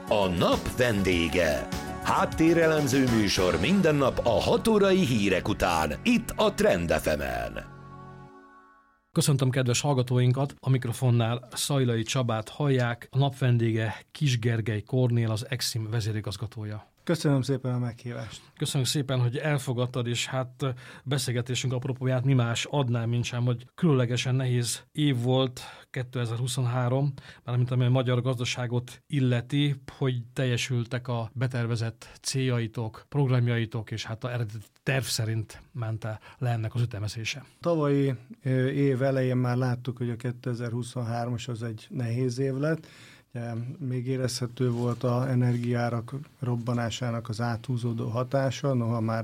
A nap vendége. Háttérelemző műsor minden nap a 6 órai hírek után, itt a Trend FM-en. Köszöntöm kedves hallgatóinkat, a mikrofonnál Szajlai Csabát hallják, a nap vendége Kiss Gergely Kornél, az Exim vezérigazgatója. Köszönöm szépen a meghívást. Köszönjük szépen, hogy elfogadtad, és hát beszélgetésünk apropóját mi más adnám, mint sem, hogy különlegesen nehéz év volt 2023, mármint ami a magyar gazdaságot illeti, hogy teljesültek a betervezett céljaitok, programjaitok, és hát a eredeti terv szerint ment le ennek az ütemezése. Tavalyi év elején már láttuk, hogy a 2023-as az egy nehéz év lett. Még érezhető volt az energiaárak robbanásának az áthúzódó hatása, noha már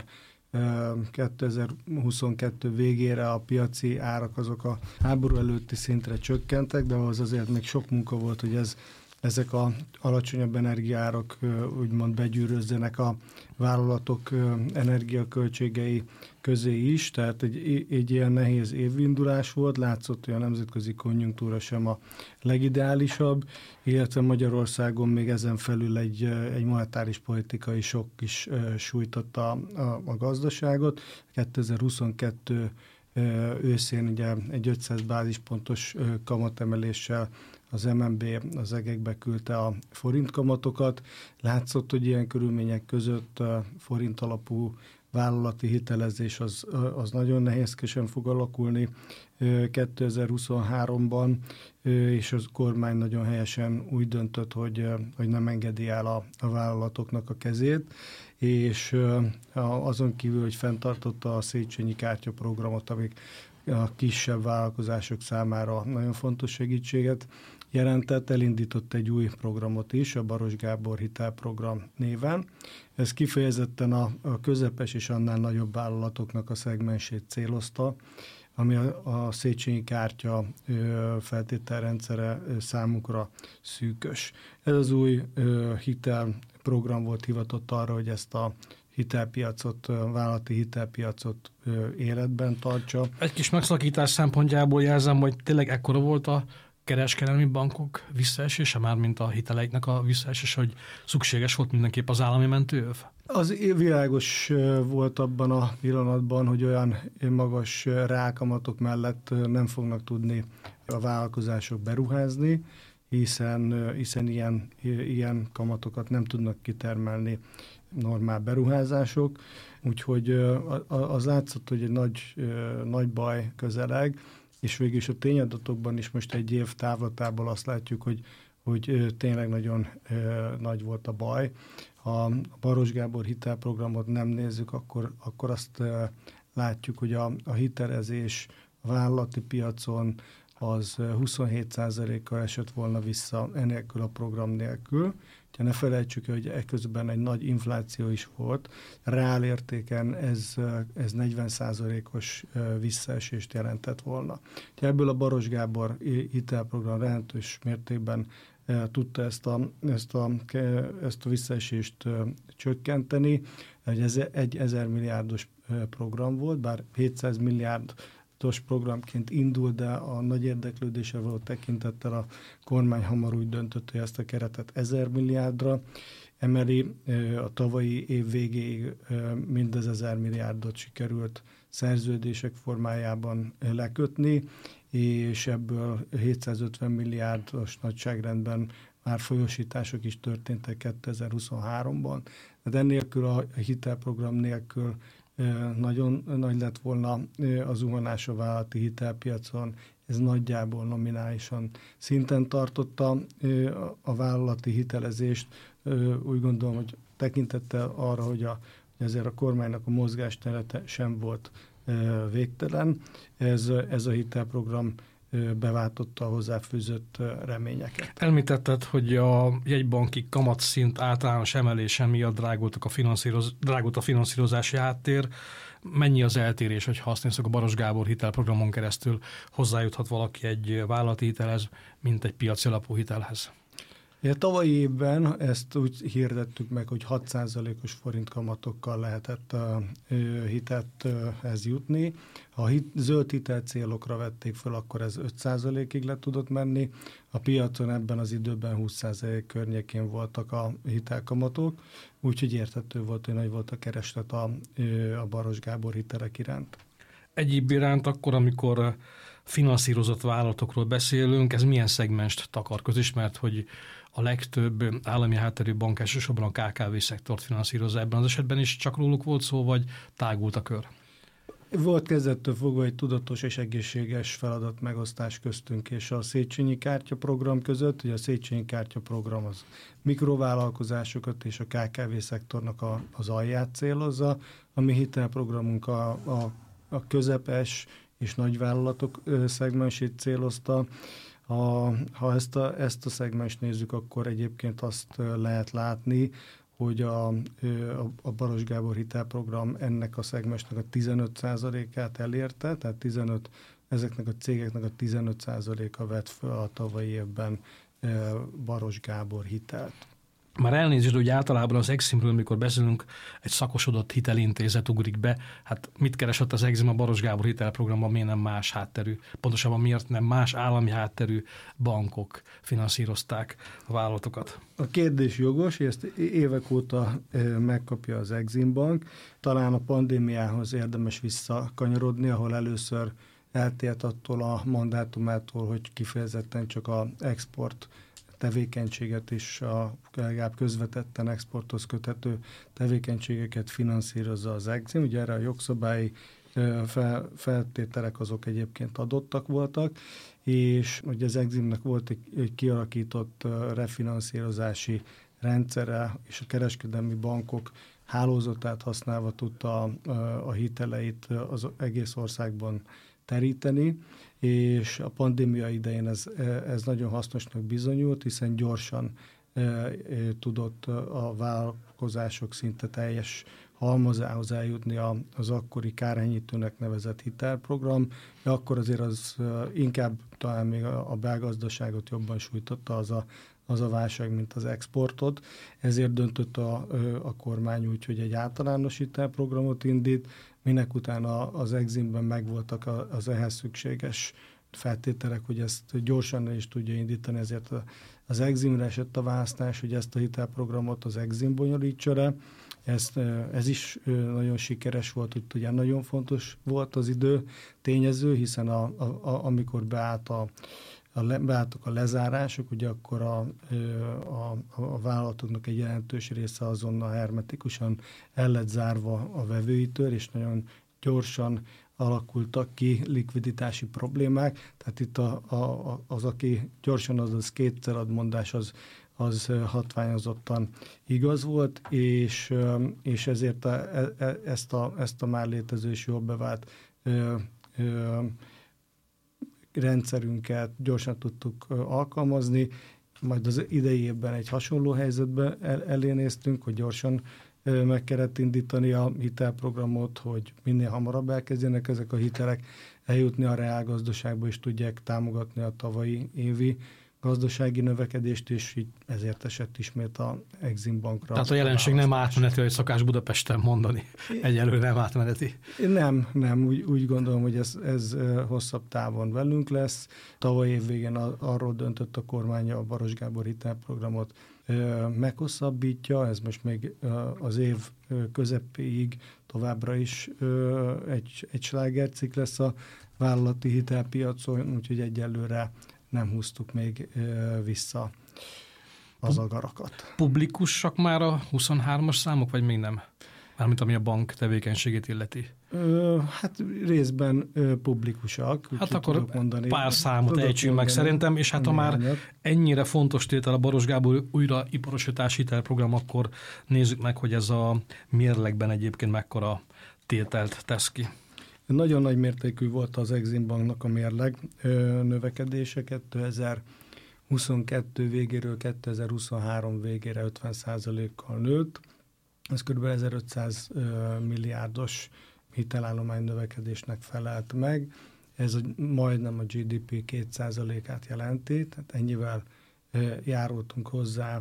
2022 végére a piaci árak azok a háború előtti szintre csökkentek, de ahhoz azért még sok munka volt, hogy ezek a alacsonyabb energiaárak úgymond begyűrözzenek a vállalatok energiaköltségei közé is, tehát egy ilyen nehéz évindulás volt, látszott, hogy a nemzetközi konjunktúra sem a legideálisabb, illetve Magyarországon még ezen felül egy monetáris politikai sok is sújtotta a gazdaságot. 2022 őszén ugye egy 500 bázispontos kamatemeléssel az MNB az egekbe küldte a forint kamatokat. Látszott, hogy ilyen körülmények között forint alapú vállalati hitelezés az nagyon nehézkesen fog alakulni 2023-ban, és a kormány nagyon helyesen úgy döntött, hogy nem engedi el a vállalatoknak a kezét, és azon kívül, hogy fenntartotta a Széchenyi kártyaprogramot, amik a kisebb vállalkozások számára nagyon fontos segítséget jelentett, elindított egy új programot is, a Baros Gábor hitelprogram néven. Ez kifejezetten a közepes és annál nagyobb vállalatoknak a szegmensét célozta, ami a Széchenyi kártya feltételrendszere számukra szűkös. Ez az új hitelprogram volt hivatott arra, hogy ezt a hitelpiacot, vállalati hitelpiacot életben tartsa. Egy kis megszakítás szempontjából jelzem, hogy tényleg ekkora volt a kereskedelmi bankok visszaesése, mármint a hiteleiknek a visszaesése, hogy szükséges volt mindenképp az állami mentőöv? Az világos volt abban a pillanatban, hogy olyan magas reálkamatok mellett nem fognak tudni a vállalkozások beruházni, hiszen ilyen kamatokat nem tudnak kitermelni normál beruházások, úgyhogy az látszott, hogy egy nagy baj közeleg, és végül is a tényadatokban is most egy év távlatából azt látjuk, hogy tényleg nagyon nagy volt a baj. Ha a Baros Gábor hitelprogramot nem nézzük, akkor azt látjuk, hogy a hitelezés a vállalati piacon az 27%-kal esett volna vissza enélkül a program nélkül. Ne felejtsük, hogy eközben egy nagy infláció is volt. Reál értéken ez 40%-os visszaesést jelentett volna. Ebből a Baros Gábor hitelprogram jelentős mértékben tudta ezt a visszaesést csökkenteni. Ez egy 1000 milliárdos program volt, bár 700 milliárdos programként indul, de a nagy érdeklődésre való tekintettel a kormány hamar úgy döntött, hogy ezt a keretet 1000 milliárdra emeli. A tavalyi év végéig mindez 1000 milliárdot sikerült szerződések formájában lekötni, és ebből 750 milliárdos nagyságrendben már folyósítások is történtek 2023-ban. De ennélkül a hitelprogram nélkül nagyon nagy lett volna az zuhanás a vállalati hitelpiacon, ez nagyjából nominálisan szinten tartotta a vállalati hitelezést. Úgy gondolom, hogy tekintettel arra, hogy ezért a kormánynak a mozgásterete sem volt végtelen, ez a hitelprogram beváltotta a hozzáfűzött reményeket. Említetted, hogy a jegybanki kamatszint általános emelése miatt drágult a finanszírozási háttér. Mennyi az eltérés, hogyha azt nézzük, a Baros Gábor hitelprogramon keresztül hozzájuthat valaki egy vállalati hitelhez, mint egy piaci alapú hitelhez? Tavalyi évben ezt úgy hirdettük meg, hogy 6%-os forint kamatokkal lehetett a hitethez jutni. Ha zöld hitel célokra vették föl, akkor ez 5%-ig le tudott menni. A piacon ebben az időben 20% környékén voltak a hitelkamatok, úgyhogy érthető volt, hogy nagy volt a kereslet a Baross Gábor hitelek iránt. Egyéb iránt akkor, amikor finanszírozott vállalatokról beszélünk, ez milyen szegmenst takar? Közismert, hogy a legtöbb állami hátterű bank elsősorban a KKV szektort finanszírozza. Ebben az esetben is csak róluk volt szó, vagy tágult a kör? Volt kezdettől fogva egy tudatos és egészséges feladat megosztás köztünk és a Széchenyi kártyaprogram között. Ugye a Széchenyi kártyaprogram az mikrovállalkozásokat és a KKV szektornak az alját célozza. A mi hitelprogramunk a közepes és nagyvállalatok szegmensét célozta. Ha ezt a szegmens nézzük, akkor egyébként azt lehet látni, hogy a Baross Gábor hitelprogram ennek a szegmensnek a 15%-át elérte, tehát ezeknek a cégeknek a 15%-a vett föl a tavalyi évben Baross Gábor hitelt. Már elnézést, hogy általában az Eximről, amikor beszélünk, egy szakosodott hitelintézet ugrik be. Hát mit keresett az Exim a Baross Gábor hitelprogramban, miért nem más hátterű? Pontosabban miért nem más állami hátterű bankok finanszírozták a vállalatokat? A kérdés jogos, ezt évek óta megkapja az Exim Bank. Talán a pandémiához érdemes visszakanyarodni, ahol először eltért attól a mandátumától, hogy kifejezetten csak az export tevékenységet is, legalább közvetetten exporthoz köthető tevékenységeket finanszírozza az Exim. Ugye erre a jogszabályi feltételek azok egyébként adottak voltak, és ugye az Eximnek volt egy kialakított refinanszírozási rendszere, és a kereskedelmi bankok hálózatát használva tudta a hiteleit az egész országban teríteni, és a pandémia idején ez nagyon hasznosnak bizonyult, hiszen gyorsan tudott a vállalkozások szinte teljes halmazához eljutni az akkori kárhelyítőnek nevezett hitelprogram, de akkor azért az inkább talán még a belgazdaságot jobban sújtotta az a válság, mint az exportot. Ezért döntött a kormány úgy, hogy egy általános hitelprogramot indít, minek utána az Eximben megvoltak az ehhez szükséges feltételek, hogy ezt gyorsan is tudja indítani, ezért az Eximre esett a választás, hogy ezt a hitelprogramot az Exim bonyolítsa le. Ez is nagyon sikeres volt, hogy ugye nagyon fontos volt az idő tényező, hiszen amikor beálltak a lezárások, ugye akkor a vállalatoknak egy jelentős része azonnal hermetikusan el lett zárva a vevőitől, és nagyon gyorsan alakultak ki likviditási problémák. Tehát itt az, aki gyorsan, azaz kétszer ad mondás, az hatványozottan igaz volt, és ezért ezt a már létező és jól bevált rendszerünket gyorsan tudtuk alkalmazni, majd az idei évben egy hasonló helyzetben elénéztünk, hogy gyorsan meg kellett indítani a hitelprogramot, hogy minél hamarabb elkezdjenek ezek a hitelek eljutni a reálgazdaságba, és tudják támogatni a tavalyi évi gazdasági növekedést, és így ezért esett ismét a Exim Bankra. Tehát a jelenség nem átmeneti, hogy szokás Budapesten mondani. Egyelőre nem átmeneti. Nem, úgy gondolom, hogy ez hosszabb távon velünk lesz. Tavaly év végén arról döntött a kormány, a Baross Gábor hitelprogramot meghosszabbítja, ez most még az év közepéig továbbra is egy slágercikk lesz a vállalati hitelpiacon, úgyhogy egyelőre nem húztuk még vissza az agarakat. Publikusak már a 23-as számok, vagy még nem? Mármint ami a bank tevékenységét illeti. Hát részben publikusak. Hát akkor mondani, pár számot ejtsünk meg szerintem, és hát ha már ennyire fontos tétel a Baross Gábor újraiparosítási hitelprogram, akkor nézzük meg, hogy ez a mérlegben egyébként mekkora tételt tesz ki. Nagyon nagy mértékű volt az Exim Banknak a mérleg növekedése 2022 végéről 2023 végére 50%-kal nőtt. Ez kb. 1500 milliárdos hitelállomány növekedésnek felelt meg. Ez majdnem a GDP 2%-át jelenti, tehát ennyivel járultunk hozzá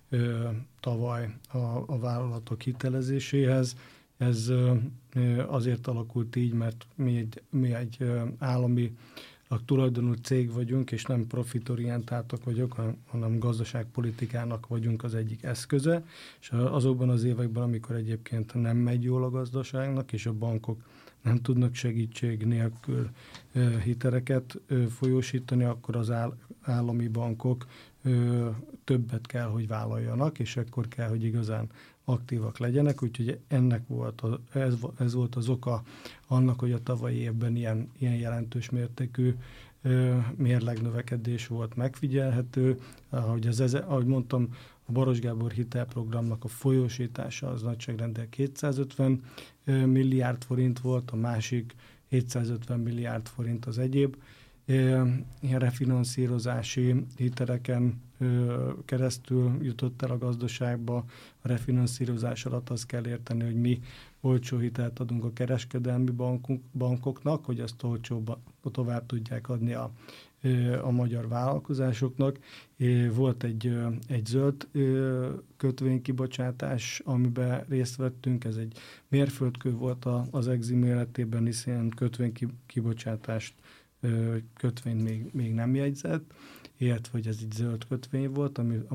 tavaly a vállalatok hitelezéséhez. Ez azért alakult így, mert mi egy állami tulajdonú cég vagyunk, és nem profitorientáltak vagyok, hanem gazdaságpolitikának vagyunk az egyik eszköze, és azokban az években, amikor egyébként nem megy jól a gazdaságnak, és a bankok nem tudnak segítség nélkül hiteleket folyósítani, akkor az állami bankok többet kell, hogy vállaljanak, és akkor kell, hogy igazán aktívak legyenek, úgyhogy ennek ez volt az oka annak, hogy a tavalyi évben ilyen jelentős mértékű mérlegnövekedés volt megfigyelhető. Ahogy mondtam, a Baross Gábor hitelprogramnak a folyósítása az nagyságrendel 250 milliárd forint volt, a másik 750 milliárd forint az egyéb ilyen refinanszírozási hiteleken keresztül jutott el a gazdaságba. A refinanszírozás alatt azt kell érteni, hogy mi olcsó hitelt adunk a kereskedelmi bankoknak, hogy azt olcsóban tovább tudják adni a magyar vállalkozásoknak. Volt egy zöld kötvénykibocsátás, amiben részt vettünk, ez egy mérföldkő volt az Exim életében, hiszen kötvénykibocsátást kötvényt még nem jegyzett, illetve hogy ez egy zöld kötvény volt, ami a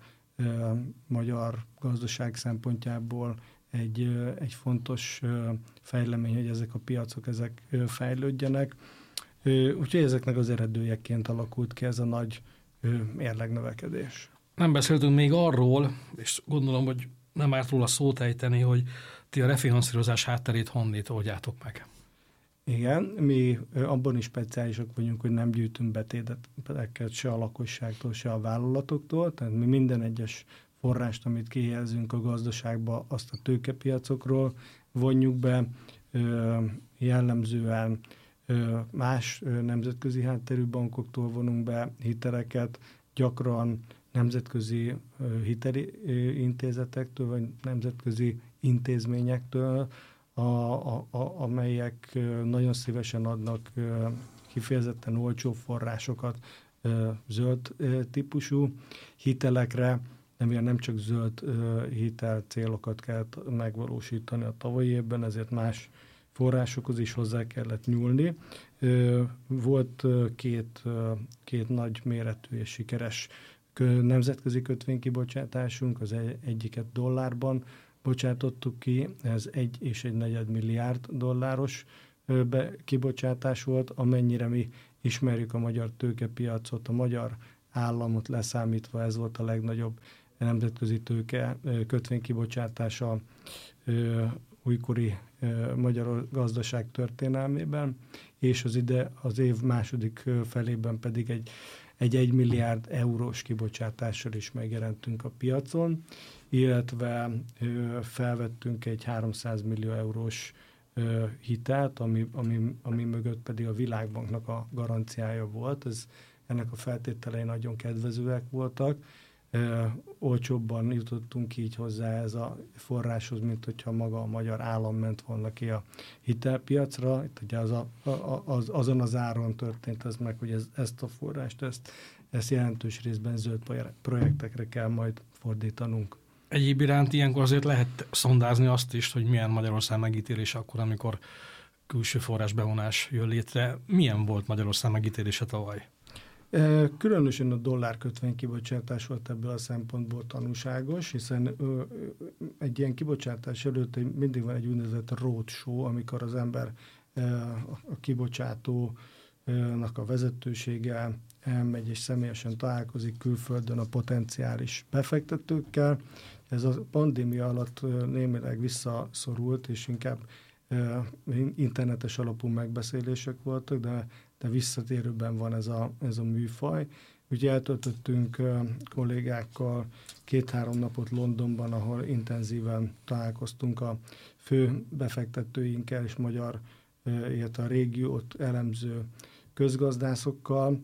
magyar gazdaság szempontjából egy fontos fejlemény, hogy ezek a piacok fejlődjenek. Úgyhogy ezeknek az eredőjeként alakult ki ez a nagy mérlegnövekedés. Nem beszéltünk még arról, és gondolom, hogy nem árt róla szót ejteni, hogy ti a refinanszírozás hátterét honnét oldjátok meg. Igen, mi abban is speciálisak vagyunk, hogy nem gyűjtünk betéteket se a lakosságtól, se a vállalatoktól, tehát mi minden egyes forrást, amit kihelyezünk a gazdaságba, azt a tőkepiacokról vonjuk be, jellemzően más nemzetközi hátterű bankoktól vonunk be hiteleket, gyakran nemzetközi hitelintézetektől, vagy nemzetközi intézményektől, amelyek nagyon szívesen adnak kifejezetten olcsó forrásokat zöld típusú hitelekre, nem csak zöld hitel célokat kellett megvalósítani a tavalyi évben, ezért más forrásokhoz is hozzá kellett nyúlni. Volt két nagy méretű és sikeres nemzetközi kötvénykibocsátásunk, az egyiket dollárban bocsátottuk ki, ez 1,4 milliárd dolláros kibocsátás volt, amennyire mi ismerjük a magyar tőkepiacot, a magyar államot leszámítva, ez volt a legnagyobb nemzetközi tőke kötvénykibocsátása újkori magyar gazdaság történelmében, és az év második felében pedig egy 1 milliárd eurós kibocsátással is megjelentünk a piacon, illetve felvettünk egy 300 millió eurós hitelt, ami mögött pedig a Világbanknak a garanciája volt. Ennek a feltételei nagyon kedvezőek voltak. Olcsóbban jutottunk így hozzá ez a forráshoz, mint hogyha maga a magyar állam ment volna ki a hitelpiacra. Itt ugye azon az áron történt ez meg, hogy ezt a forrást, ezt jelentős részben zöld projektekre kell majd fordítanunk. Egyéb iránt ilyenkor azért lehet szondázni azt is, hogy milyen Magyarország megítélése akkor, amikor külső forrás bevonás jön létre. Milyen volt Magyarország megítélése tavaly? Különösen a dollárkötvény kibocsátás volt ebből a szempontból tanúságos, hiszen egy ilyen kibocsátás előtt mindig van egy úgynevezett roadshow, amikor az ember a kibocsátónak a vezetősége elmegy és személyesen találkozik külföldön a potenciális befektetőkkel. Ez a pandémia alatt némileg visszaszorult, és inkább internetes alapú megbeszélések voltak, de visszatérőben van ez a műfaj. Ugye eltöltöttünk kollégákkal 2-3 napot Londonban, ahol intenzíven találkoztunk a fő befektetőinkkel és magyar, illetve a régiót elemző közgazdászokkal.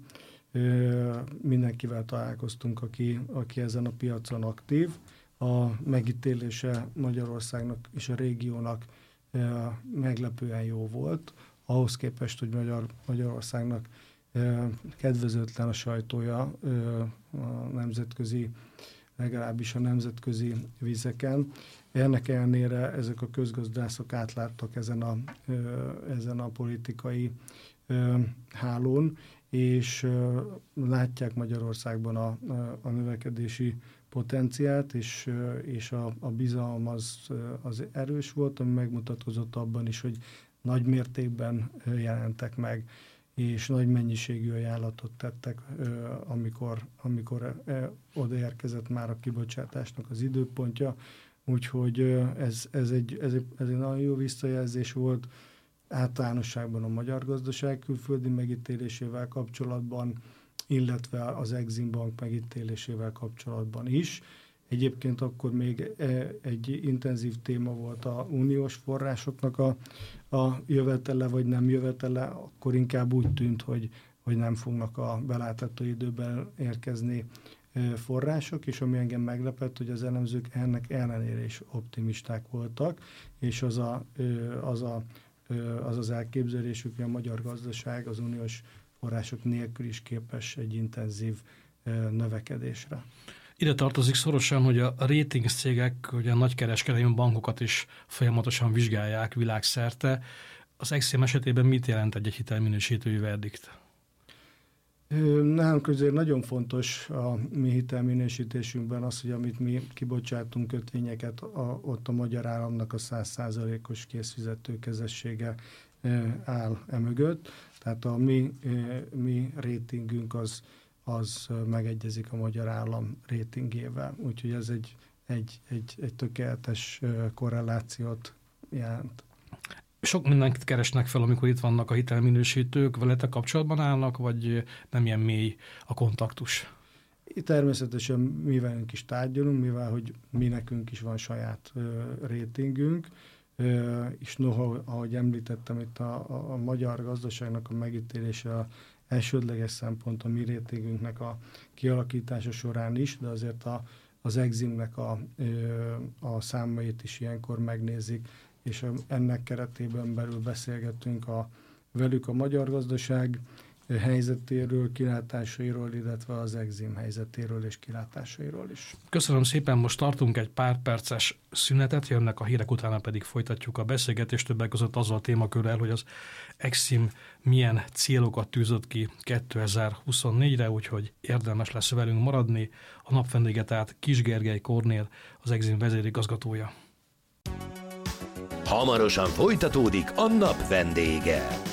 Mindenkivel találkoztunk, aki ezen a piacon aktív. A megítélése Magyarországnak és a régiónak meglepően jó volt, ahhoz képest, hogy Magyarországnak kedvezőtlen a sajtója a nemzetközi, legalábbis a nemzetközi vizeken. Ennek ellenére ezek a közgazdászok átláttak ezen a politikai hálón, és látják Magyarországban a növekedési potenciált, és a bizalom az erős volt, ami megmutatkozott abban is, hogy nagy mértékben jelentek meg, és nagy mennyiségű ajánlatot tettek, amikor odaérkezett már a kibocsátásnak az időpontja. Úgyhogy ez egy nagyon jó visszajelzés volt általánosságban a magyar gazdaság külföldi megítélésével kapcsolatban, illetve az Exim Bank megítélésével kapcsolatban is. Egyébként akkor még egy intenzív téma volt a uniós forrásoknak a jövetele vagy nem jövetele, akkor inkább úgy tűnt, hogy nem fognak a belátható időben érkezni források, és ami engem meglepett, hogy az elemzők ennek ellenére is optimisták voltak, és az elképzelésük, hogy a magyar gazdaság az uniós források nélkül is képes egy intenzív növekedésre. Ide tartozik szorosan, hogy a rating cégek, ugye a nagykereskedelmi bankokat is folyamatosan vizsgálják világszerte. Az Exim esetében mit jelent egy hitelminősítői verdikt? Nálunk azért nagyon fontos a mi hitelminősítésünkben az, hogy amit mi kibocsátunk kötvényeket, ott a magyar államnak a 100%-os készfizetőkezessége áll emögött. Tehát a mi ratingünk az megegyezik a magyar állam ratingjével. Úgyhogy ez egy tökéletes korrelációt jelent. Sok mindenkit keresnek fel, amikor itt vannak a hitelminősítők, veletek kapcsolatban állnak, vagy nem ilyen mély a kontaktus? Természetesen mi velünk is tárgyalunk, mivel hogy mi nekünk is van saját ratingünk, és noha, ahogy említettem, itt a magyar gazdaságnak a megítélése a elsődleges szempont a mi ratingünknek a kialakítása során is, de azért az Eximnek a számait is ilyenkor megnézik, és ennek keretében belül beszélgetünk velük a magyar gazdaság helyzetéről, kilátásairól, illetve az Exim helyzetéről és kilátásairól is. Köszönöm szépen, most tartunk egy pár perces szünetet, jönnek a hírek, utána pedig folytatjuk a beszélgetést, többek között azzal a témakörrel, hogy az Exim milyen célokat tűzött ki 2024-re, úgyhogy érdemes lesz velünk maradni. A nap vendége tehát Kiss Gergely Kornél, az Exim vezérigazgatója. Hamarosan folytatódik a nap vendége.